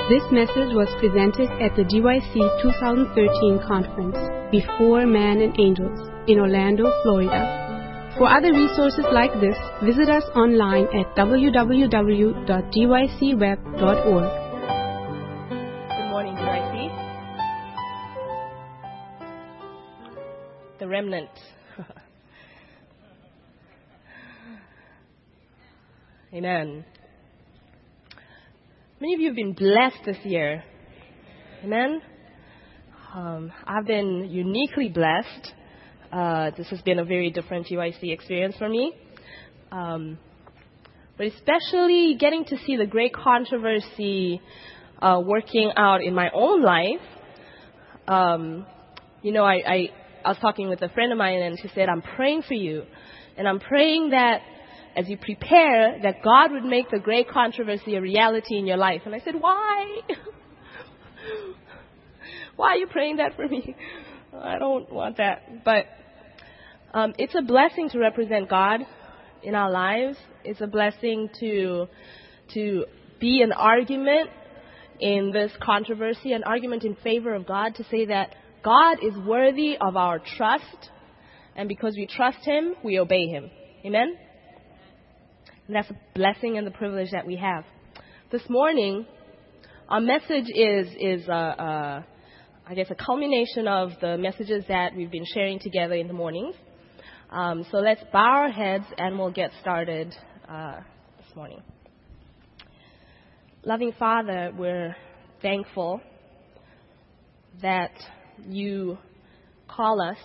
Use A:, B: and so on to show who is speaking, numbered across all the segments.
A: This message was presented at the GYC 2013 conference, Before Man and Angels, in Orlando, Florida. For other resources like this, visit us online at www.gycweb.org.
B: Good morning, GYC. The remnant. Amen. Many of you have been blessed this year. Amen. I've been uniquely blessed. This has been a very different GYC experience for me. But especially getting to see the great controversy working out in my own life. I was talking with a friend of mine, and she said, I'm praying for you. And I'm praying that as you prepare, that God would make the great controversy a reality in your life. And I said, why? Why are you praying that for me? I don't want that. But it's a blessing to represent God in our lives. It's a blessing to be an argument in this controversy, an argument in favor of God, to say that God is worthy of our trust. And because we trust Him, we obey Him. Amen? And that's a blessing and the privilege that we have. This morning, our message is a culmination of the messages that we've been sharing together in the mornings. So let's bow our heads and we'll get started this morning. Loving Father, we're thankful that you call us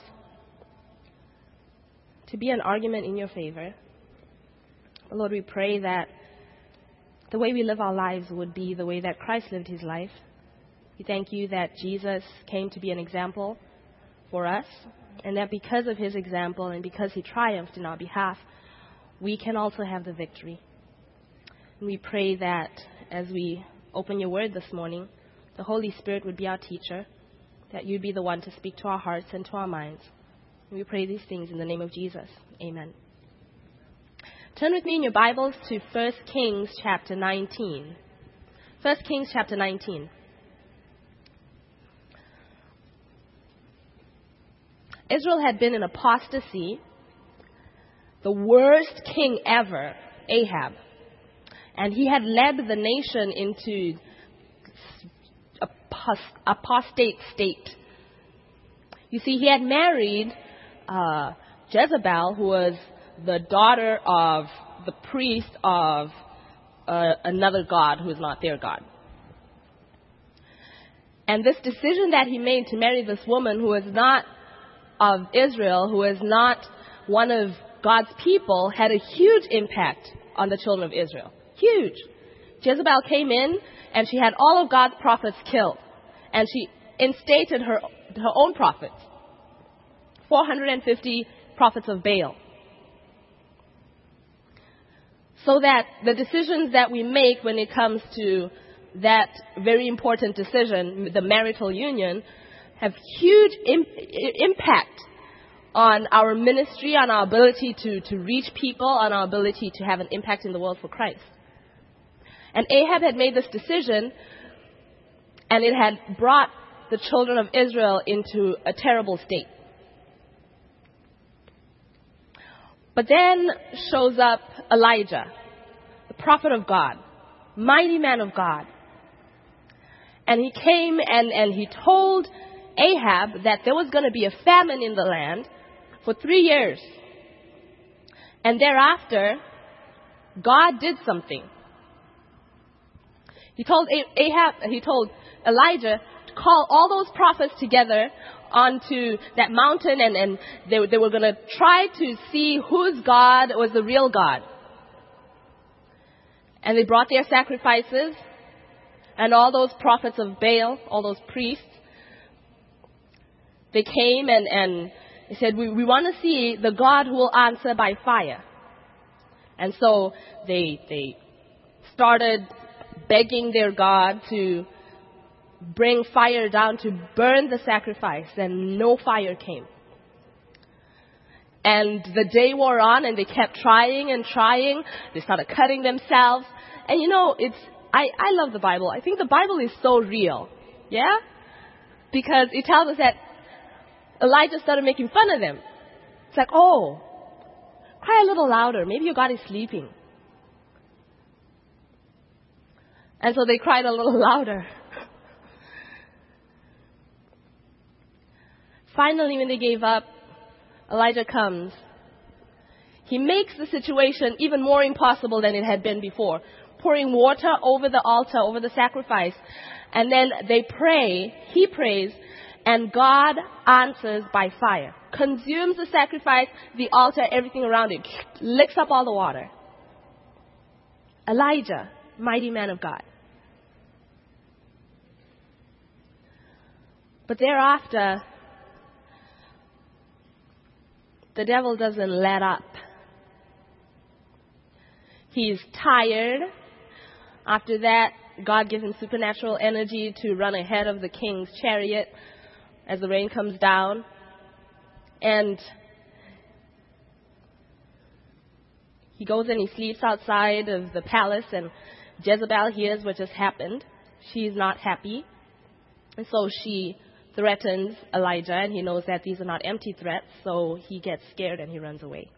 B: to be an argument in your favor. Lord, we pray that the way we live our lives would be the way that Christ lived His life. We thank you that Jesus came to be an example for us, and that because of His example and because He triumphed in our behalf, we can also have the victory. And we pray that as we open your word this morning, the Holy Spirit would be our teacher, that you'd be the one to speak to our hearts and to our minds. And we pray these things in the name of Jesus. Amen. Turn with me in your Bibles to 1 Kings chapter 19. 1 Kings chapter 19. Israel had been in apostasy, the worst king ever, Ahab. And he had led the nation into apostate state. You see, he had married Jezebel, who was the daughter of the priest of another god who is not their God. And this decision that he made to marry this woman who is not of Israel, who is not one of God's people, had a huge impact on the children of Israel. Huge. Jezebel came in and she had all of God's prophets killed. And she instated her own prophets. 450 prophets of Baal. So that the decisions that we make when it comes to that very important decision, the marital union, have huge impact on our ministry, on our ability to reach people, on our ability to have an impact in the world for Christ. And Ahab had made this decision, and it had brought the children of Israel into a terrible state. But then shows up Elijah, the prophet of God, mighty man of God. And he came and he told Ahab that there was going to be a famine in the land for 3 years. And thereafter, God did something. He told Elijah to call all those prophets together onto that mountain, and they were going to try to see whose God was the real God. And they brought their sacrifices, and all those prophets of Baal, all those priests, they came and they said, we want to see the God who will answer by fire. And so they started begging their God to bring fire down to burn the sacrifice, and no fire came. And the day wore on, and they kept trying and trying. They started cutting themselves. And it's I love the Bible. I think the Bible is so real. Yeah? Because it tells us that Elijah started making fun of them. It's like, oh, cry a little louder. Maybe your God is sleeping. And so they cried a little louder. Finally, when they gave up, Elijah comes. He makes the situation even more impossible than it had been before, pouring water over the altar, over the sacrifice. And then they pray, he prays, and God answers by fire. Consumes the sacrifice, the altar, everything around it. Licks up all the water. Elijah, mighty man of God. But thereafter, the devil doesn't let up. He's tired. After that, God gives him supernatural energy to run ahead of the king's chariot as the rain comes down. And he goes and he sleeps outside of the palace, and Jezebel hears what just happened. She's not happy. And so she threatens Elijah, and he knows that these are not empty threats, so he gets scared and he runs away.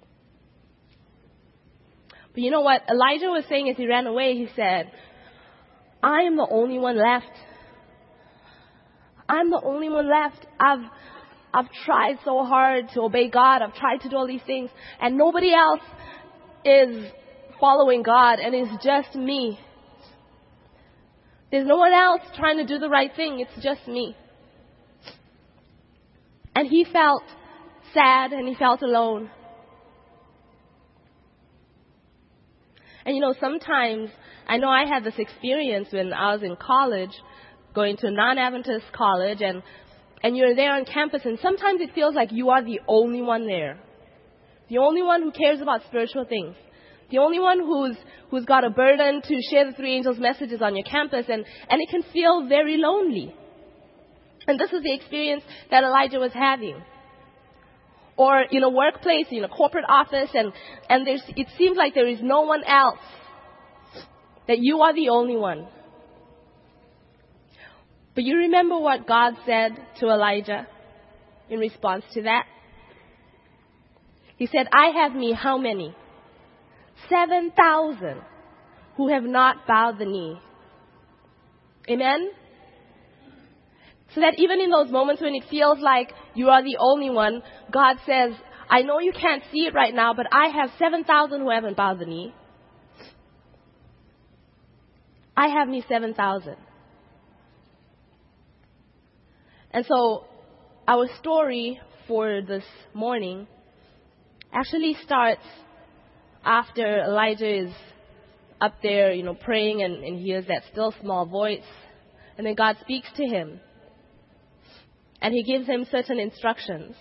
B: But you know what Elijah was saying as he ran away? He said, I am the only one left. I'm the only one left. I've tried so hard to obey God. I've tried to do all these things, and nobody else is following God, and it's just me. There's no one else trying to do the right thing. It's just me. And he felt sad and he felt alone. And you know, sometimes, I know I had this experience when I was in college, going to a non-Adventist college, and you're there on campus, and sometimes it feels like you are the only one there. The only one who cares about spiritual things. The only one who's got a burden to share the three angels' messages on your campus, and it can feel very lonely. And this is the experience that Elijah was having. Or in a workplace, in a corporate office, and it seems like there is no one else. That you are the only one. But you remember what God said to Elijah in response to that? He said, I have me how many? 7,000 who have not bowed the knee. Amen? So that even in those moments when it feels like you are the only one, God says, I know you can't see it right now, but I have 7,000 who haven't bowed the knee. I have me 7,000. And so our story for this morning actually starts after Elijah is up there, praying and hears that still small voice. And then God speaks to him. And he gives him certain instructions.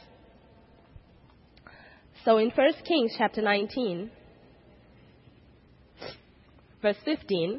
B: So in 1 Kings chapter 19, verse 15,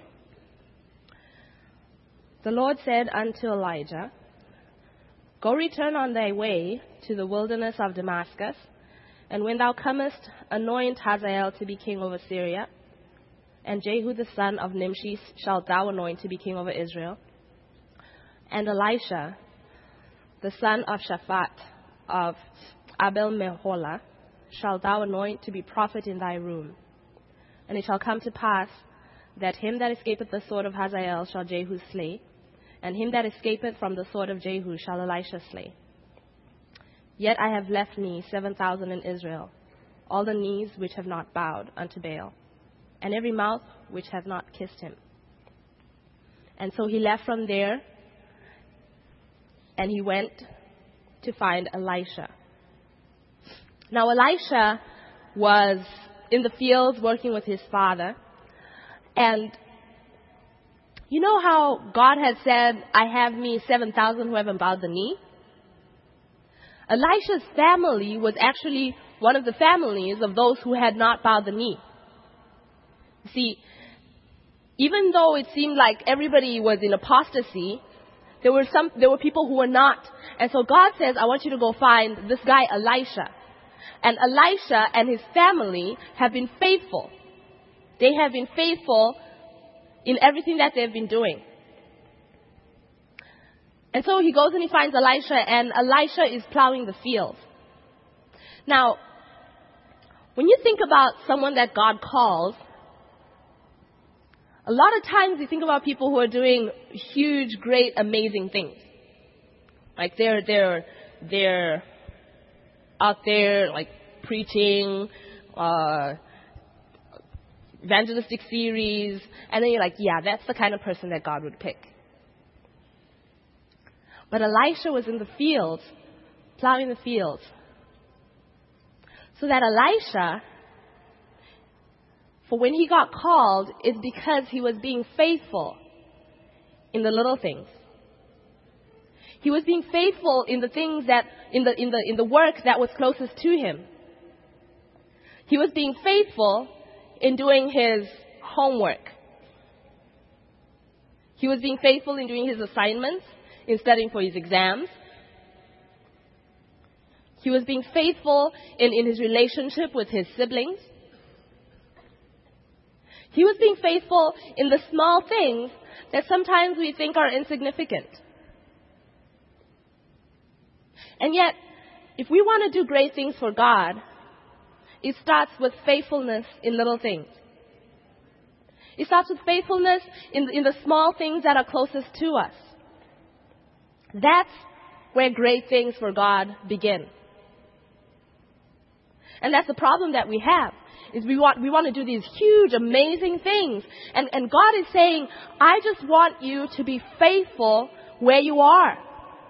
B: the Lord said unto Elijah, Go return on thy way to the wilderness of Damascus, and when thou comest, anoint Hazael to be king over Syria, and Jehu the son of Nimshi shalt thou anoint to be king over Israel, and Elisha the son of Shaphat of Abel-Meholah shalt thou anoint to be prophet in thy room. And it shall come to pass that him that escapeth the sword of Hazael shall Jehu slay, and him that escapeth from the sword of Jehu shall Elisha slay. Yet I have left me 7,000 in Israel, all the knees which have not bowed unto Baal, and every mouth which hath not kissed him. And so he left from there, and he went to find Elisha. Now Elisha was in the fields working with his father. And you know how God had said, I have me 7,000 who haven't bowed the knee? Elisha's family was actually one of the families of those who had not bowed the knee. See, even though it seemed like everybody was in apostasy, there were people who were not. And so God says, I want you to go find this guy Elisha. And Elisha and his family have been faithful. They have been faithful in everything that they've been doing. And so he goes and he finds Elisha, and Elisha is plowing the field. Now, when you think about someone that God calls, a lot of times you think about people who are doing huge, great, amazing things. Like they're out there like preaching, evangelistic series, and then you're like, yeah, that's the kind of person that God would pick. But Elisha was in the field, plowing the field. So that Elisha, for when he got called, is because he was being faithful in the little things. He was being faithful in the things that, in the work that was closest to him. He was being faithful in doing his homework. He was being faithful in doing his assignments, in studying for his exams. He was being faithful in his relationship with his siblings. He was being faithful in the small things that sometimes we think are insignificant. And yet, if we want to do great things for God, it starts with faithfulness in little things. It starts with faithfulness in the small things that are closest to us. That's where great things for God begin. And that's the problem that we have, is we want to do these huge, amazing things. And God is saying, I just want you to be faithful where you are.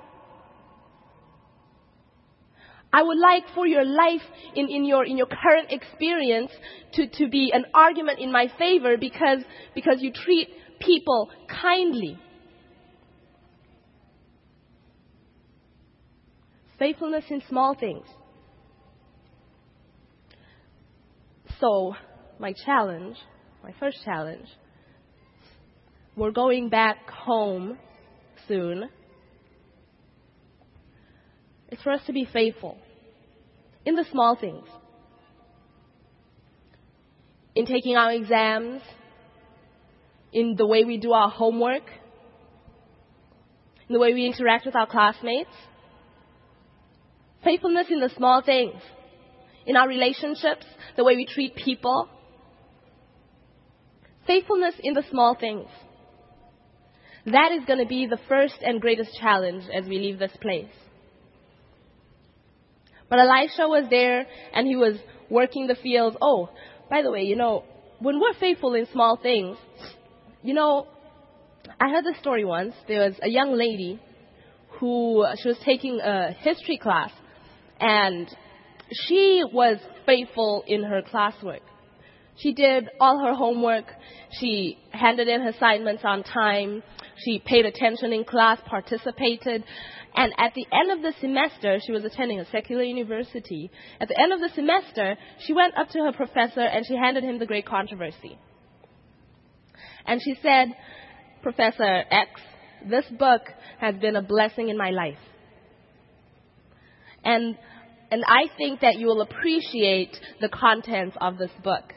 B: I would like for your life in your current experience to be an argument in my favor because you treat people kindly. Faithfulness in small things. So, my first challenge, we're going back home soon. It's for us to be faithful in the small things. In taking our exams, in the way we do our homework, in the way we interact with our classmates. Faithfulness in the small things. In our relationships, the way we treat people. Faithfulness in the small things. That is going to be the first and greatest challenge as we leave this place. But Elisha was there and he was working the fields. Oh, by the way, when we're faithful in small things, I heard this story once. There was a young lady she was taking a history class, and she was faithful in her classwork. She did all her homework. She handed in her assignments on time. She paid attention in class, participated. And at the end of the semester, she was attending a secular university. At the end of the semester, she went up to her professor and she handed him the Great Controversy. And she said, Professor X, this book has been a blessing in my life. And I think that you will appreciate the contents of this book.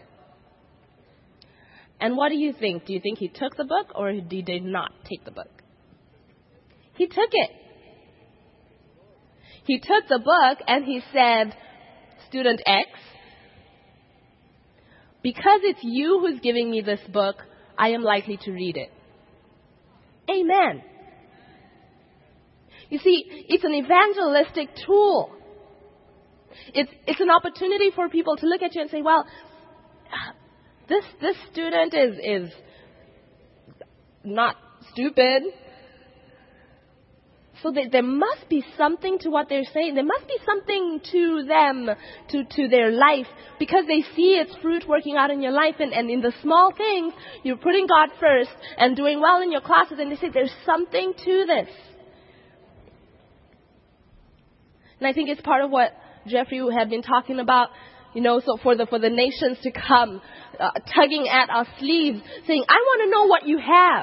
B: And what do you think? Do you think he took the book or he did not take the book? He took it. He took the book and he said, Student X, because it's you who's giving me this book, I am likely to read it. Amen. You see, it's an evangelistic tool. It's an opportunity for people to look at you and say, well, this student is not stupid. So there must be something to what they're saying. There must be something to them, to their life, because they see its fruit working out in your life. And in the small things, you're putting God first and doing well in your classes. And they say, there's something to this. And I think it's part of what Jeffrey had been talking about, so for the nations to come, tugging at our sleeves, saying, I want to know what you have.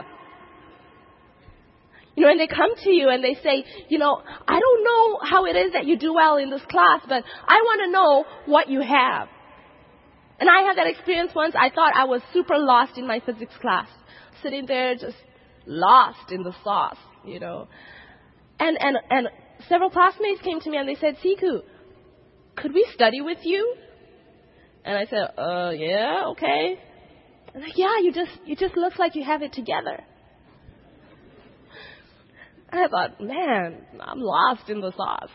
B: And they come to you and they say, I don't know how it is that you do well in this class, but I want to know what you have. And I had that experience once. I thought I was super lost in my physics class. sitting there just lost in the sauce, you know. And several classmates came to me and they said, Siku, could we study with you? And I said, yeah, okay. And like, yeah, you just look like you have it together. And I thought, man, I'm lost in the sauce.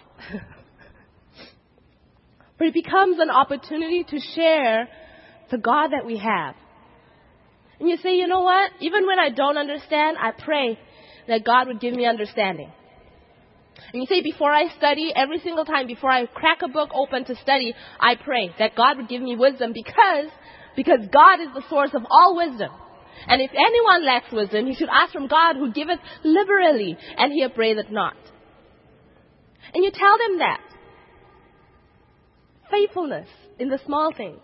B: But it becomes an opportunity to share the God that we have. And you say, you know what? Even when I don't understand, I pray that God would give me understanding. And you say, before I study, every single time, before I crack a book open to study, I pray that God would give me wisdom because God is the source of all wisdom. And if anyone lacks wisdom, he should ask from God who giveth liberally, and he upbraideth not. And you tell them that. Faithfulness in the small things.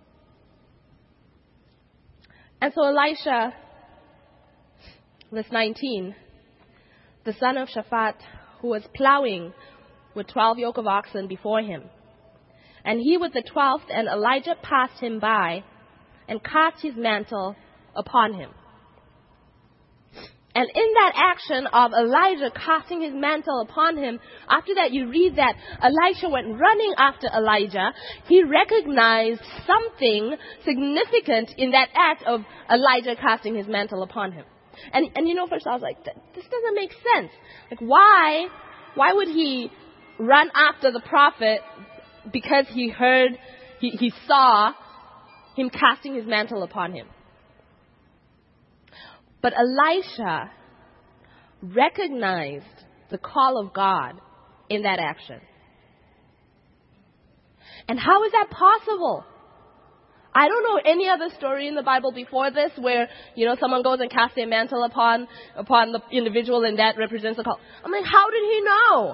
B: And so Elisha, verse 19, the son of Shaphat, who was plowing with 12 yoke of oxen before him. And he with the 12th, and Elijah passed him by and cast his mantle upon him. And in that action of Elijah casting his mantle upon him, after that you read that Elisha went running after Elijah. He recognized something significant in that act of Elijah casting his mantle upon him. And you know, first I was like, this doesn't make sense. Like, why would he run after the prophet? Because he saw him casting his mantle upon him. But Elisha recognized the call of God in that action. And how is that possible? I don't know any other story in the Bible before this where, you know, someone goes and casts their mantle upon the individual and that represents the call. I'm like, how did he know?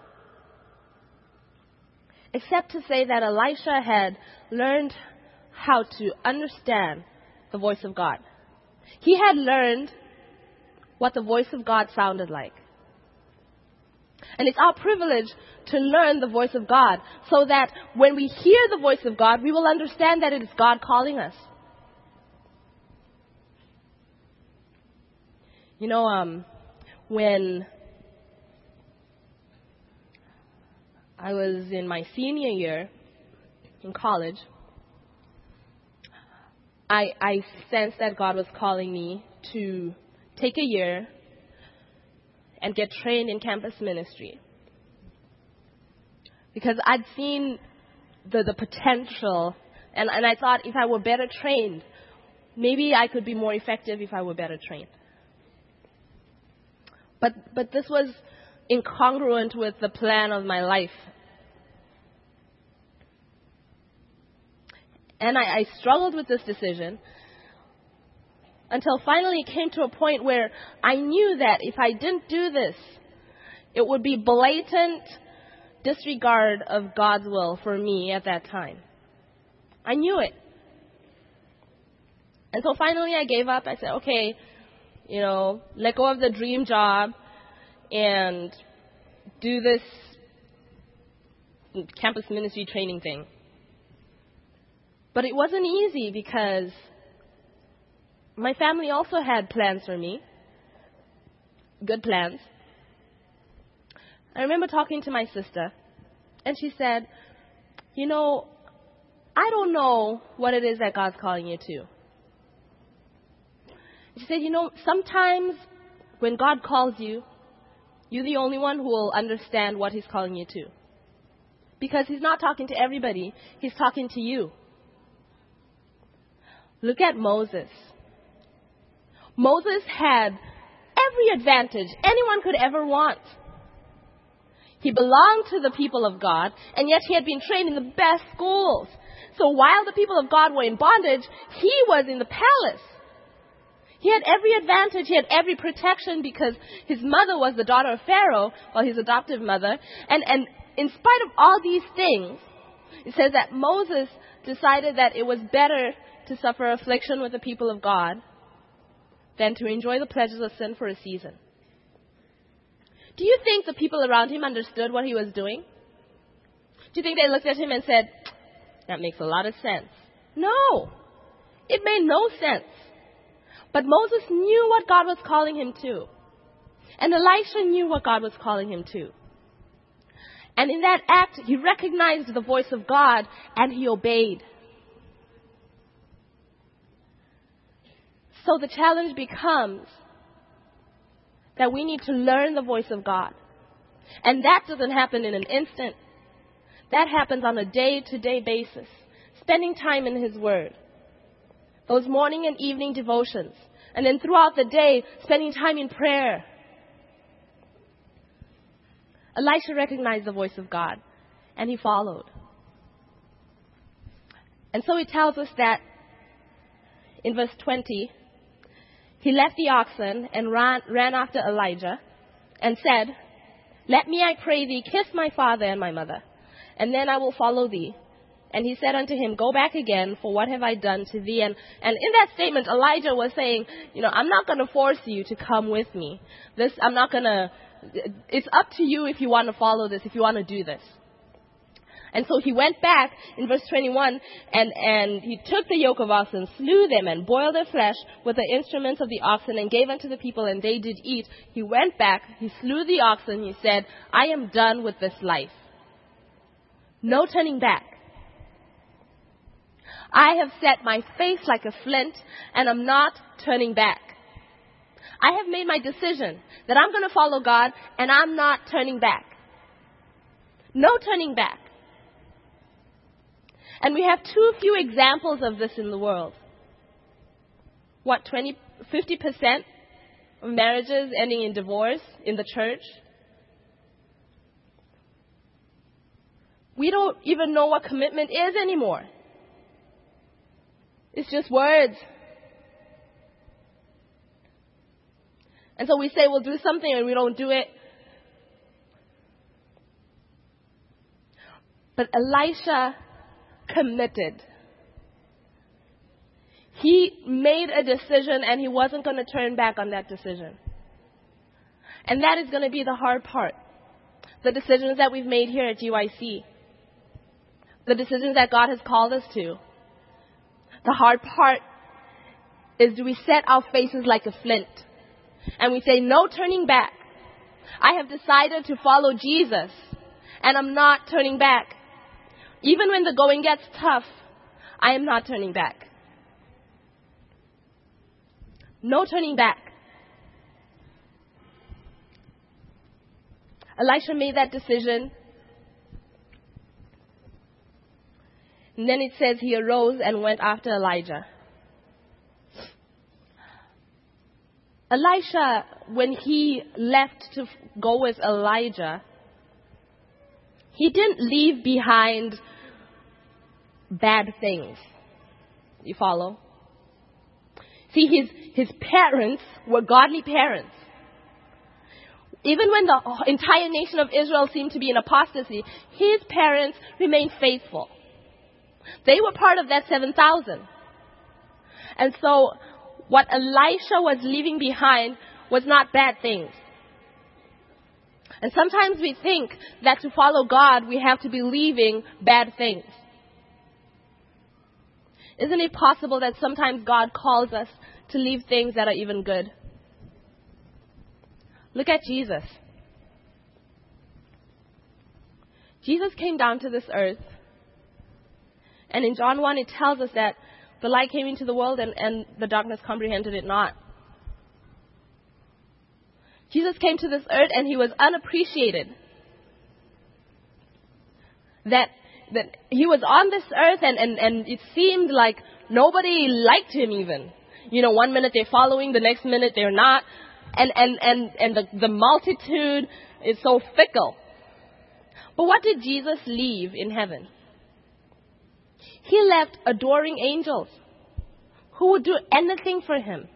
B: Except to say that Elisha had learned how to understand the voice of God. He had learned what the voice of God sounded like. And it's our privilege to learn the voice of God so that when we hear the voice of God, we will understand that it is God calling us. You know, when I was in my senior year in college, I sensed that God was calling me to take a year and get trained in campus ministry. Because I'd seen the potential, and I thought if I were better trained, maybe I could be more effective if I were better trained. But this was incongruent with the plan of my life. And I struggled with this decision until finally it came to a point where I knew that if I didn't do this, it would be blatant disregard of God's will for me at that time. I knew it. And so finally I gave up. I said, okay, you know, let go of the dream job and do this campus ministry training thing. But it wasn't easy because my family also had plans for me. Good plans. I remember talking to my sister, and she said, you know, I don't know what it is that God's calling you to. She said, you know, sometimes when God calls you, you're the only one who will understand what He's calling you to. Because He's not talking to everybody, He's talking to you. Look at Moses. Moses had every advantage anyone could ever want. He belonged to the people of God, and yet he had been trained in the best schools. So while the people of God were in bondage, he was in the palace. He had every advantage, he had every protection because his mother was the daughter of Pharaoh, or his adoptive mother. And in spite of all these things, it says that Moses decided that it was better to suffer affliction with the people of God than to enjoy the pleasures of sin for a season. Do you think the people around him understood what he was doing? Do you think they looked at him and said, that makes a lot of sense? No, it made no sense. But Moses knew what God was calling him to. And Elisha knew what God was calling him to. And in that act, he recognized the voice of God and he obeyed. So the challenge becomes that we need to learn the voice of God. And that doesn't happen in an instant. That happens on a day-to-day basis. Spending time in His Word. Those morning and evening devotions. And then throughout the day, spending time in prayer. Elisha recognized the voice of God. And he followed. And so it tells us that in verse 20, he left the oxen and ran after Elijah and said, "Let me, I pray thee, kiss my father and my mother, and then I will follow thee." And he said unto him, "Go back again, for what have I done to thee?" And in that statement, Elijah was saying, I'm not going to force you to come with me. It's up to you if you want to follow this, if you want to do this. And so he went back in verse 21 and he took the yoke of oxen, slew them and boiled their flesh with the instruments of the oxen and gave unto the people, and they did eat. He went back, he slew the oxen, he said, "I am done with this life." No turning back. I have set my face like a flint and I'm not turning back. I have made my decision that I'm going to follow God and I'm not turning back. No turning back. And we have too few examples of this in the world. 50% of marriages ending in divorce in the church? We don't even know what commitment is anymore. It's just words. And so we say we'll do something and we don't do it. But Elisha committed. He made a decision and he wasn't going to turn back on that decision. And that is going to be the hard part. The decisions that we've made here at GYC. The decisions that God has called us to. The hard part is, do we set our faces like a flint? And we say, no turning back. I have decided to follow Jesus. And I'm not turning back. Even when the going gets tough, I am not turning back. No turning back. Elisha made that decision. And then it says he arose and went after Elijah. Elisha, when he left to go with Elijah, he didn't leave behind bad things. You follow? See, his parents were godly parents. Even when the entire nation of Israel seemed to be in apostasy, his parents remained faithful. They were part of that 7,000. And so what Elisha was leaving behind was not bad things. And sometimes we think that to follow God, we have to be leaving bad things. Isn't it possible that sometimes God calls us to leave things that are even good? Look at Jesus. Jesus came down to this earth. And in John 1, it tells us that the light came into the world and the darkness comprehended it not. Jesus came to this earth and he was unappreciated. That he was on this earth and it seemed like nobody liked him even. 1 minute they're following, the next minute they're not. And the multitude is so fickle. But what did Jesus leave in heaven? He left adoring angels who would do anything for him.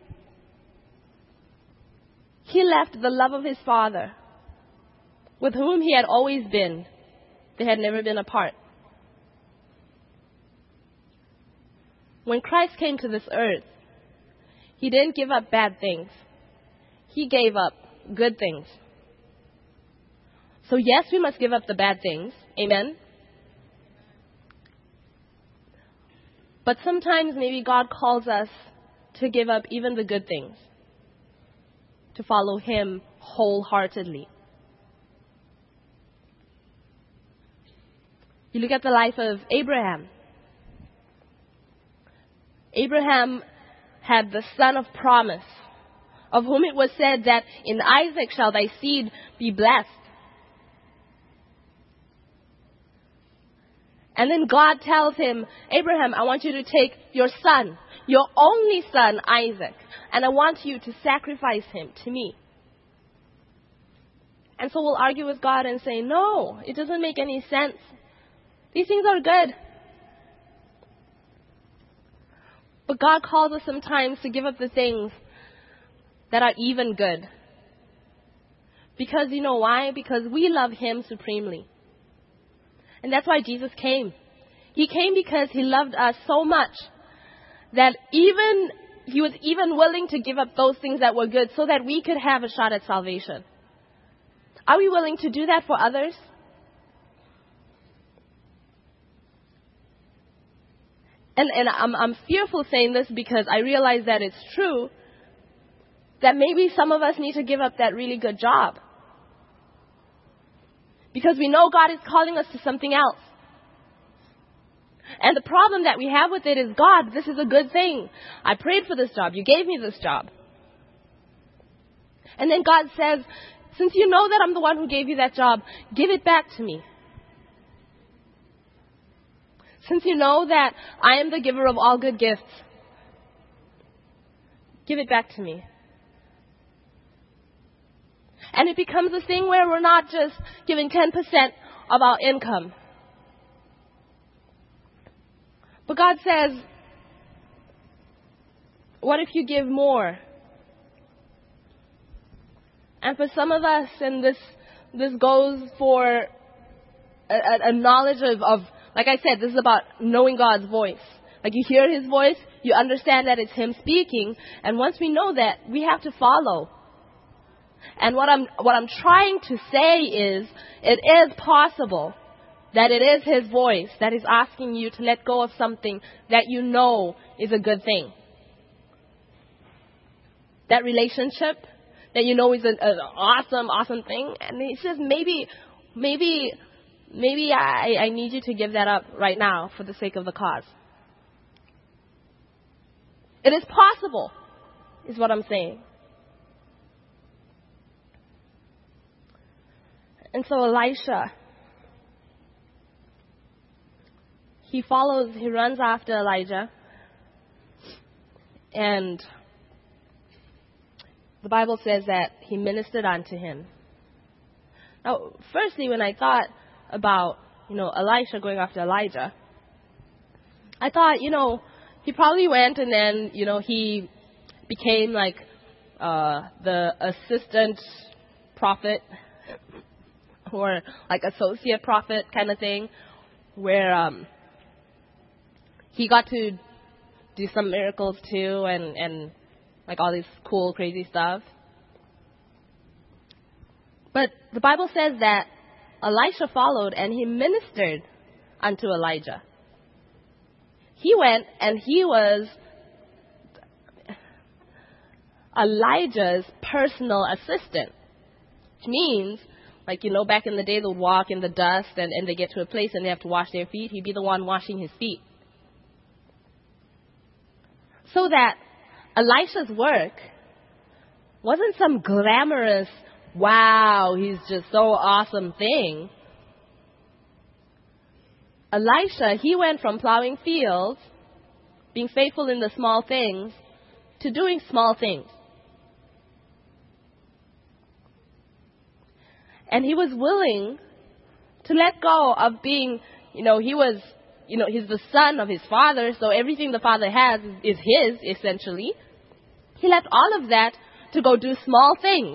B: He left the love of his Father, with whom he had always been. They had never been apart. When Christ came to this earth, he didn't give up bad things. He gave up good things. So yes, we must give up the bad things. Amen? But sometimes maybe God calls us to give up even the good things to follow him wholeheartedly. You look at the life of Abraham. Abraham had the son of promise, of whom it was said that in Isaac shall thy seed be blessed. And then God tells him, Abraham, I want you to take your son, your only son, Isaac, and I want you to sacrifice him to me. And so we'll argue with God and say, no, it doesn't make any sense. These things are good. But God calls us sometimes to give up the things that are even good. Because you know why? Because we love him supremely. And that's why Jesus came. He came because he loved us so much that he was even willing to give up those things that were good so that we could have a shot at salvation. Are we willing to do that for others? And I'm fearful saying this because I realize that it's true, that maybe some of us need to give up that really good job. Because we know God is calling us to something else. And the problem that we have with it is, God, this is a good thing. I prayed for this job. You gave me this job. And then God says, since you know that I'm the one who gave you that job, give it back to me. Since you know that I am the giver of all good gifts, give it back to me. And it becomes a thing where we're not just giving 10% of our income. But God says, what if you give more? And for some of us, and this goes for a knowledge of, like I said, this is about knowing God's voice. Like you hear his voice, you understand that it's him speaking, and once we know that, we have to follow. And what I'm trying to say is, it is possible that it is his voice that is asking you to let go of something that you know is a good thing. That relationship that you know is an awesome thing. And he says, maybe I need you to give that up right now for the sake of the cause. It is possible, is what I'm saying. And so Elisha, he runs after Elijah. And the Bible says that he ministered unto him. Now, firstly, when I thought about, Elisha going after Elijah, I thought, he probably went and then, he became like the assistant prophet or like associate prophet kind of thing, where he got to do some miracles too and like all this cool, crazy stuff. But the Bible says that Elisha followed and he ministered unto Elijah. He went and he was Elijah's personal assistant, which means, like, back in the day, they would walk in the dust and they get to a place and they have to wash their feet. He'd be the one washing his feet. So that Elisha's work wasn't some glamorous, wow, he's just so awesome thing. Elisha, he went from plowing fields, being faithful in the small things, to doing small things. And he was willing to let go of being, he's the son of his father, so everything the father has is his, essentially. He left all of that to go do small things.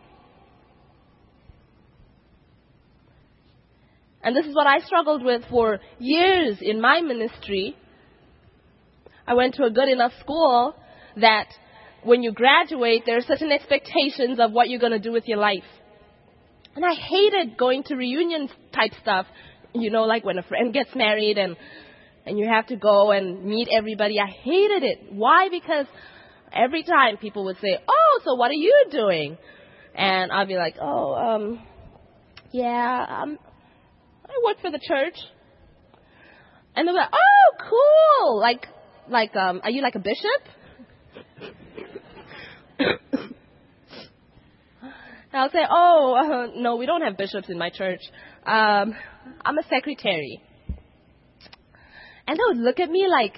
B: And this is what I struggled with for years in my ministry. I went to a good enough school that when you graduate, there are certain expectations of what you're going to do with your life. And I hated going to reunion type stuff, like when a friend gets married and you have to go and meet everybody. I hated it. Why? Because every time people would say, "Oh, so what are you doing?" And I'd be like, "Oh, yeah, I work for the church." And they'll be like, "Oh, cool! Are you like a bishop?" And I'll say, "Oh, no, we don't have bishops in my church. I'm a secretary." And they would look at me like,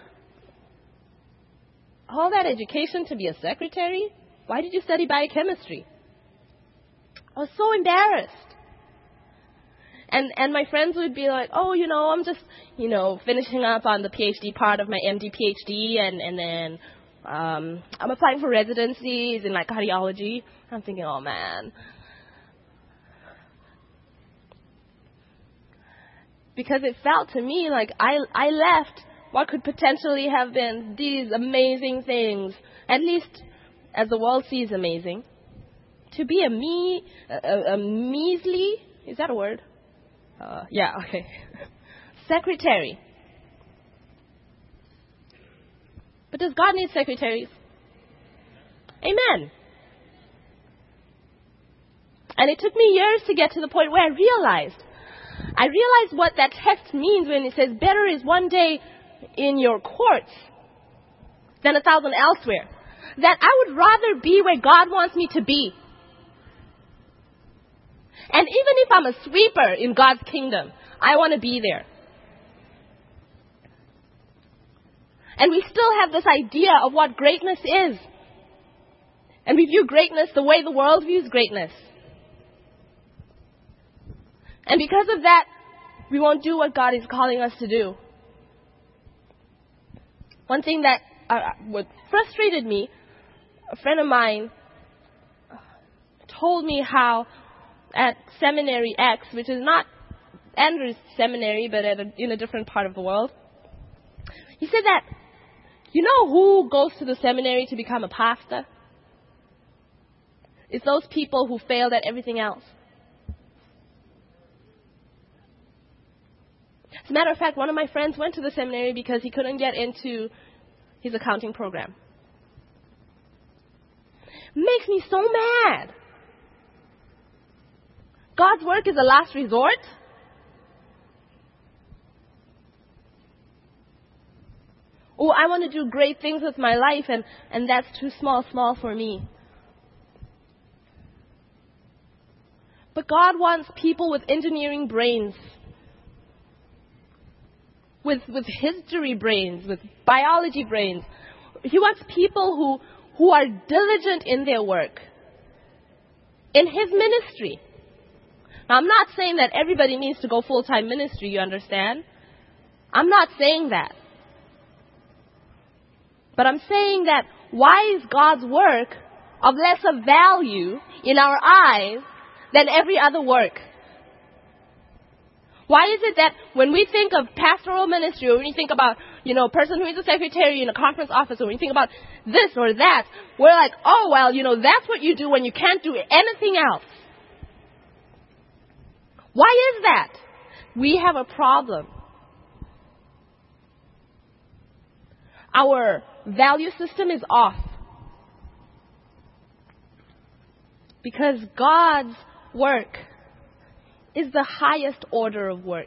B: "All that education to be a secretary? Why did you study biochemistry?" I was so embarrassed. And my friends would be like, "Oh, I'm just, finishing up on the PhD part of my MD PhD, and then I'm applying for residencies in like cardiology." I'm thinking, oh man. Because it felt to me like I left what could potentially have been these amazing things, at least as the world sees amazing, to be a measly, is that a word? Yeah, okay. Secretary. But does God need secretaries? Amen. And it took me years to get to the point where I realized what that text means when it says, "Better is one day in your courts than 1,000 elsewhere." That I would rather be where God wants me to be. And even if I'm a sweeper in God's kingdom, I want to be there. And we still have this idea of what greatness is. And we view greatness the way the world views greatness. And because of that, we won't do what God is calling us to do. One thing that what frustrated me, a friend of mine told me how at Seminary X, which is not Andrew's seminary, but in a different part of the world, he said that, you know who goes to the seminary to become a pastor? It's those people who failed at everything else. As a matter of fact, one of my friends went to the seminary because he couldn't get into his accounting program. Makes me so mad. God's work is a last resort. Oh, I want to do great things with my life, and that's too small for me. But God wants people with engineering brains, with history brains, with biology brains. He wants people who are diligent in their work, in His ministry. Now, I'm not saying that everybody needs to go full-time ministry, you understand? I'm not saying that. But I'm saying that why is God's work of lesser value in our eyes than every other work? Why is it that when we think of pastoral ministry, or when we think about, a person who is a secretary in a conference office, or when we think about this or that, we're like, oh, well, that's what you do when you can't do anything else. Why is that? We have a problem. Our value system is off. Because God's work is the highest order of work.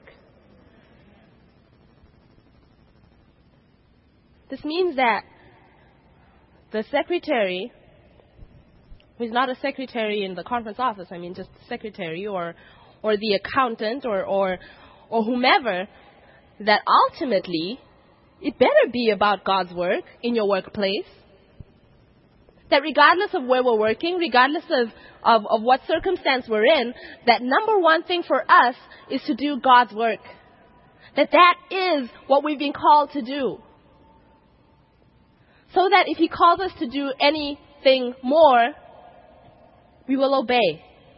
B: This means that the secretary, who's not a secretary in the conference office, just the secretary or the accountant or whomever, that ultimately it better be about God's work in your workplace. That regardless of where we're working, regardless of what circumstance we're in, that number one thing for us is to do God's work. That is what we've been called to do. So that if He calls us to do anything more, we will obey.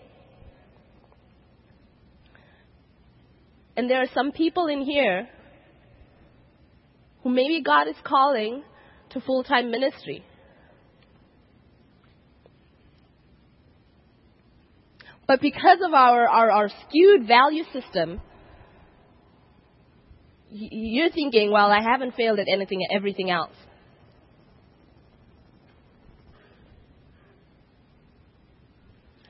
B: And there are some people in here who maybe God is calling to full-time ministry. But because of our skewed value system, you're thinking, well, I haven't failed at everything else.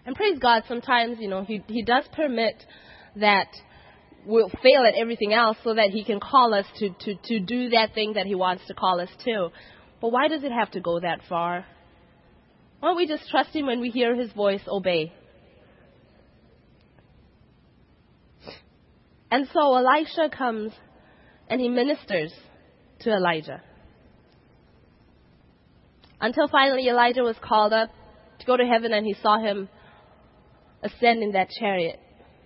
B: And praise God, sometimes, He does permit that we'll fail at everything else so that He can call us to do that thing that He wants to call us to. But why does it have to go that far? Why don't we just trust Him when we hear His voice, obey? And so Elisha comes and he ministers to Elijah. Until finally Elijah was called up to go to heaven and he saw him ascend in that chariot.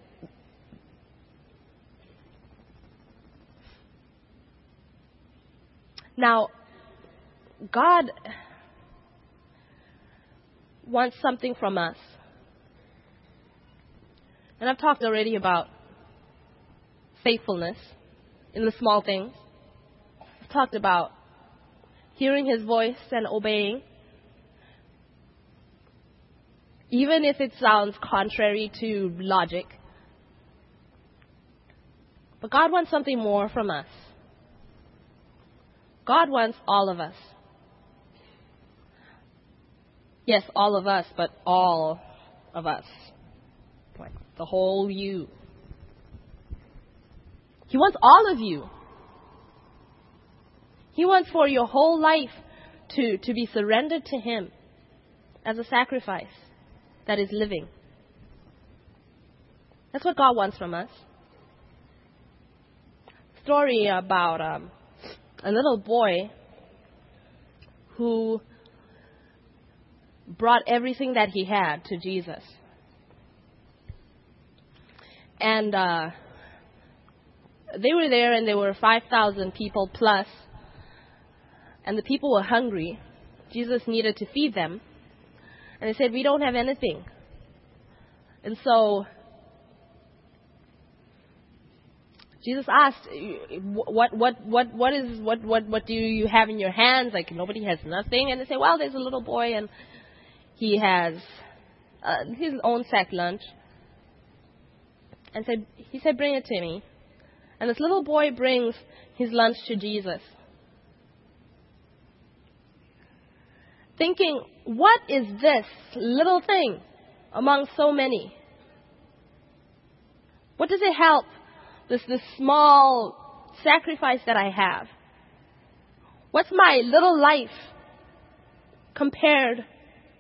B: Now, God wants something from us. And I've talked already about faithfulness in the small things. I've talked about hearing His voice and obeying, even if it sounds contrary to logic. But God wants something more from us. God wants all of us. Yes, all of us, but all of us. Like the whole you. He wants all of you. He wants for your whole life to be surrendered to Him as a sacrifice that is living. That's what God wants from us. Story about a little boy who brought everything that he had to Jesus. And they were there, and there were 5,000 people plus, and the people were hungry. Jesus needed to feed them. And they said, "We don't have anything." And so Jesus asked, what do you have in your hands? Like, nobody has nothing. And they say, "Well, there's a little boy, and he has his own sack lunch." And he said, "Bring it to me." And this little boy brings his lunch to Jesus, thinking, what is this little thing among so many? What does it help, this small sacrifice that I have? What's my little life compared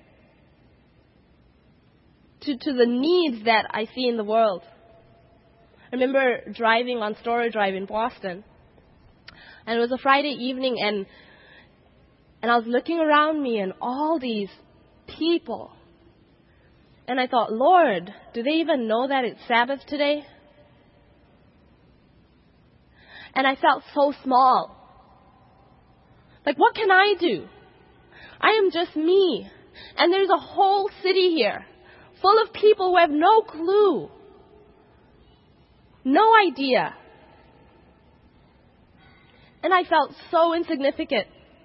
B: to the needs that I see in the world? I remember driving on Story Drive in Boston, and it was a Friday evening, and I was looking around me and all these people, and I thought, Lord, do they even know that it's Sabbath today? And I felt so small. Like, what can I do? I am just me, and there's a whole city here full of people who have no clue. No idea. And I felt so insignificant.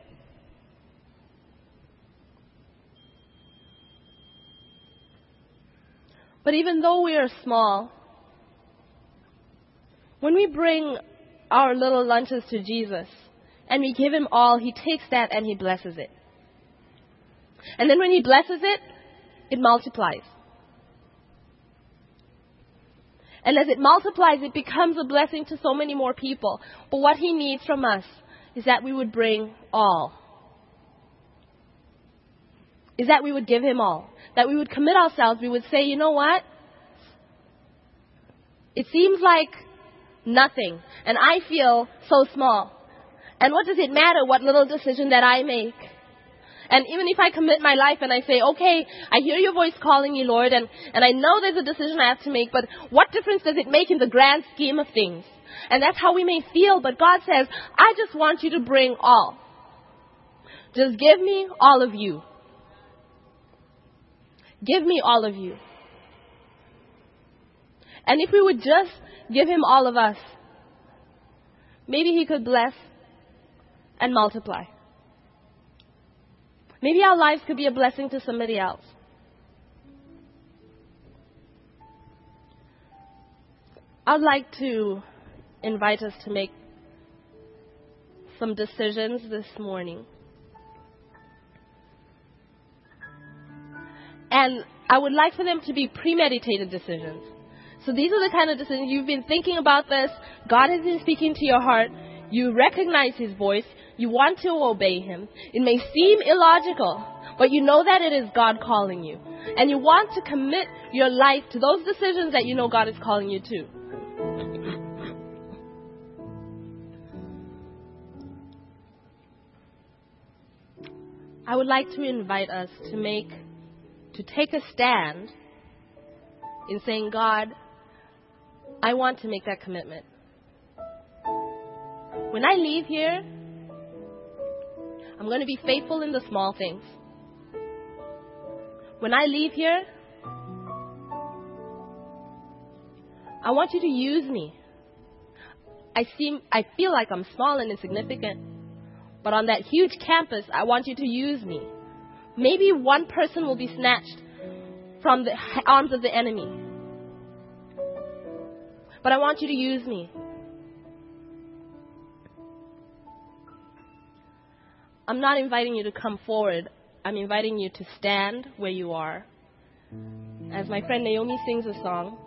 B: But even though we are small, when we bring our little lunches to Jesus and we give Him all, He takes that and He blesses it. And then when He blesses it, it multiplies. And as it multiplies, it becomes a blessing to so many more people. But what He needs from us is that we would bring all. Is that we would give Him all. That we would commit ourselves. We would say, you know what? It seems like nothing. And I feel so small. And what does it matter what little decision that I make? And even if I commit my life and I say, okay, I hear your voice calling me, Lord, and I know there's a decision I have to make, but what difference does it make in the grand scheme of things? And that's how we may feel, but God says, I just want you to bring all. Just give me all of you. Give me all of you. And if we would just give Him all of us, maybe He could bless and multiply. Maybe our lives could be a blessing to somebody else. I'd like to invite us to make some decisions this morning. And I would like for them to be premeditated decisions. So these are the kind of decisions you've been thinking about this. God has been speaking to your heart. You recognize His voice. You want to obey Him. It may seem illogical, but you know that it is God calling you. And you want to commit your life to those decisions that you know God is calling you to. I would like to invite us to take a stand in saying, God, I want to make that commitment. When I leave here, I'm going to be faithful in the small things. When I leave here, I want you to use me. I feel like I'm small and insignificant, but on that huge campus, I want you to use me. Maybe one person will be snatched from the arms of the enemy, but I want you to use me. I'm not inviting you to come forward. I'm inviting you to stand where you are. As my friend Naomi sings a song,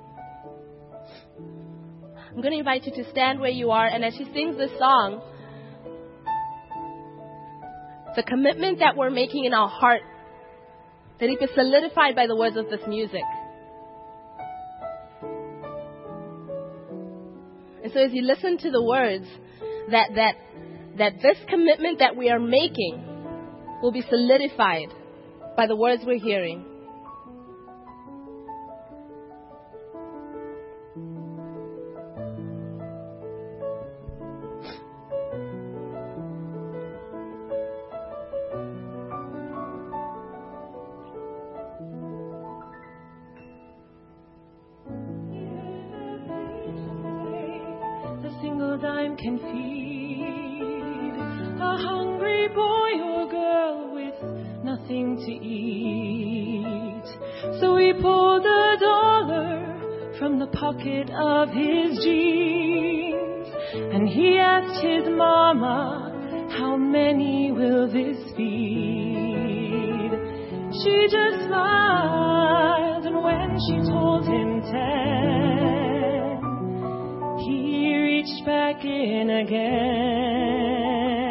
B: I'm going to invite you to stand where you are, and as she sings this song, the commitment that we're making in our heart, that it be solidified by the words of this music. And so as you listen to the words, that this commitment that we are making will be solidified by the words we're hearing.
C: A single dime can feed a hungry boy or girl with nothing to eat. So he pulled $1 from the pocket of his jeans, and he asked his mama, how many will this feed? She just smiled, and when she told him 10, he reached back in again.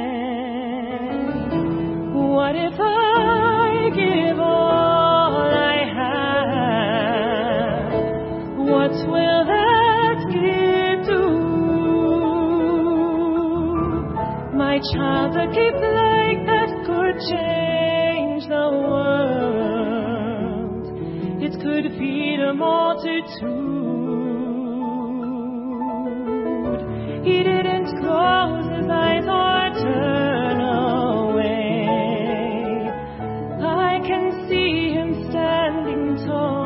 C: What if I give all I have? What will that give to my child? A gift like that could change the world. It could feed a multitude. He didn't close his eyes or turn away. I can see him standing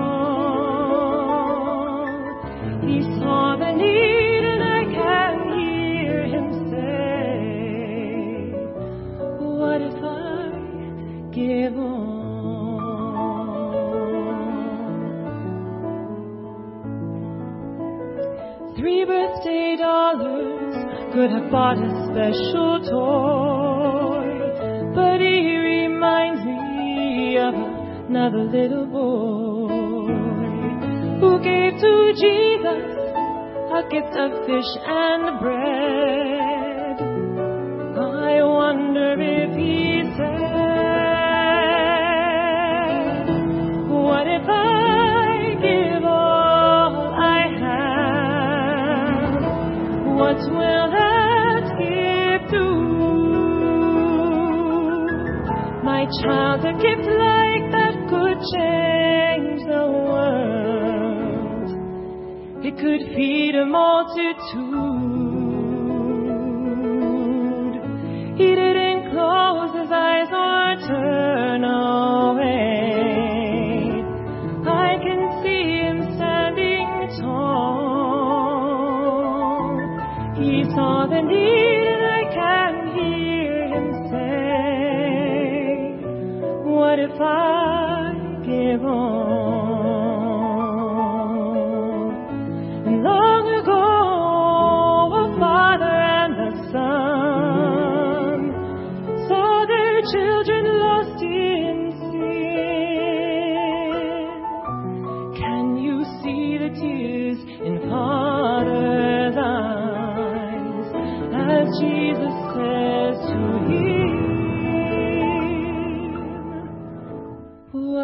C: tall. He saw the need, and I can hear him say, what if I give all? 3 birthday dollars could have bought a special toy, but he reminds me of another little boy who gave to Jesus a gift of fish and bread. I wonder if he said, what if I give all I have? What will that give to my child? A gift like that could change the world. It could feed a multitude. He didn't close his eyes or turn away. I can see him standing tall. He saw the need, and I can hear him say, what if I give all? And long ago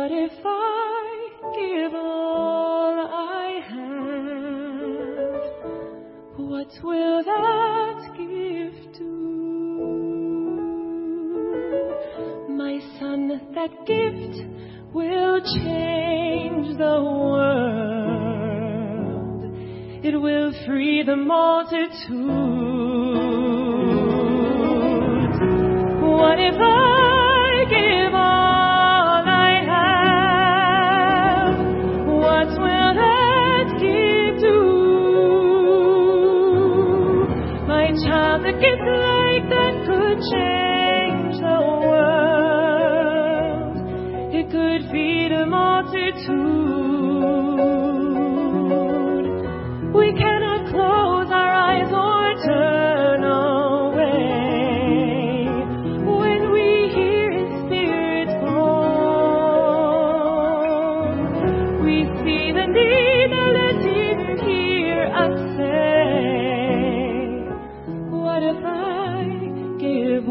C: What if I give all I have? What will that give to? My son, that gift will change the world. It will free the multitude. What if I give all I have? What will that give to? My child, a gift like that could change the world. It could feed a multitude. We cannot close our eyes or turn away when we hear His Spirit's moan. We see the need, now let Him hear us say, what if I give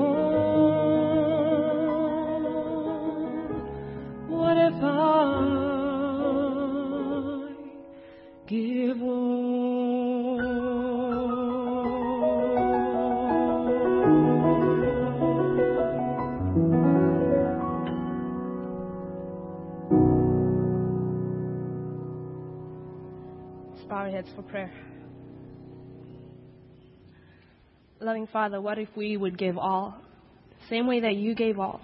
C: all? What if I give all?
B: Let's bow our heads for prayer. Loving Father, what if we would give all, the same way that you gave all?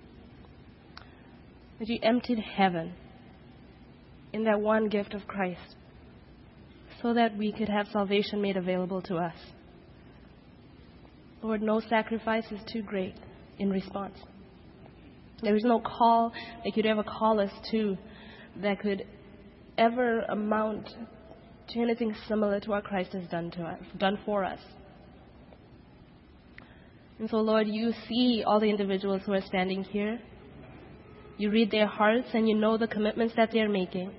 B: That you emptied heaven in that one gift of Christ so that we could have salvation made available to us. Lord, no sacrifice is too great in response. There is no call that you'd ever call us to that could ever amount to anything similar to what Christ has done for us. And so, Lord, you see all the individuals who are standing here. You read their hearts and you know the commitments that they're making.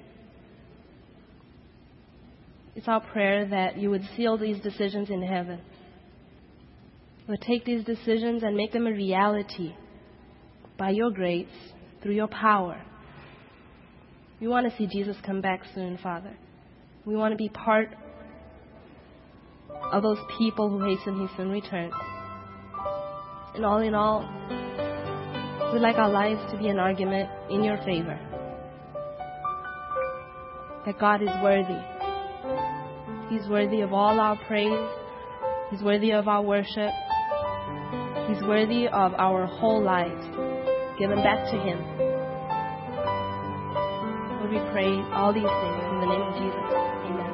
B: It's our prayer that you would seal these decisions in heaven. You would take these decisions and make them a reality by your grace, through your power. We want to see Jesus come back soon, Father. We want to be part of those people who hasten His soon return. And all in all, we'd like our lives to be an argument in your favor. That God is worthy. He's worthy of all our praise. He's worthy of our worship. He's worthy of our whole lives given back to Him. Lord, we pray all these things in the name of Jesus. Amen.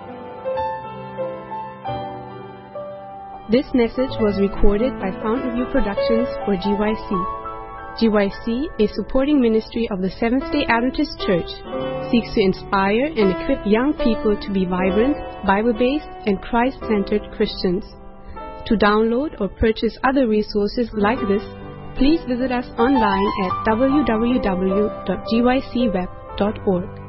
A: This message was recorded by Fountain View Productions for GYC. GYC, a supporting ministry of the Seventh-day Adventist Church, seeks to inspire and equip young people to be vibrant, Bible-based, and Christ-centered Christians. To download or purchase other resources like this, please visit us online at www.gycweb.org.